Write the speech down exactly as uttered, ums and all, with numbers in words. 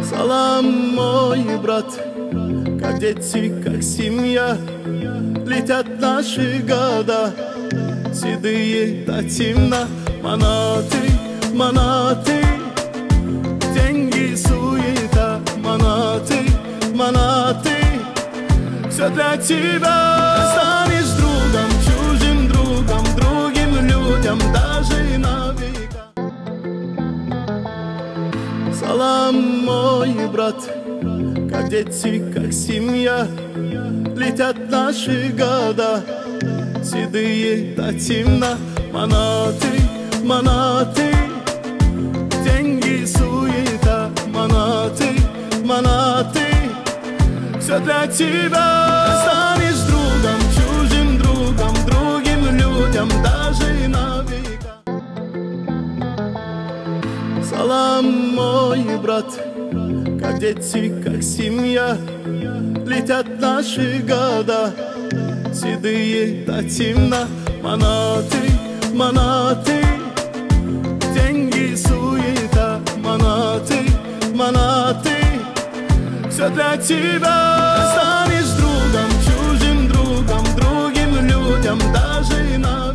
Салам, мой брат, как дети, как семья, летят наши года, седые до темна. Манаты, манаты, деньги, суета. Манаты, манаты, все для тебя. Станешь другом, чужим другом, другим людям, даже на века. Салам, мой брат, как дети, как семья, летят наши года, седые до темна. Манаты, манаты, деньги, суета. Манаты, манаты, все для тебя. Станешь другом, чужим другом, другим людям, даже на века. Салам, мой брат, как дети, как семья, летят наши года, седые до темна. Манаты, манаты, деньги, суета. Манаты, манаты, все для тебя. Станешь другом, чужим другом, другим людям, даже на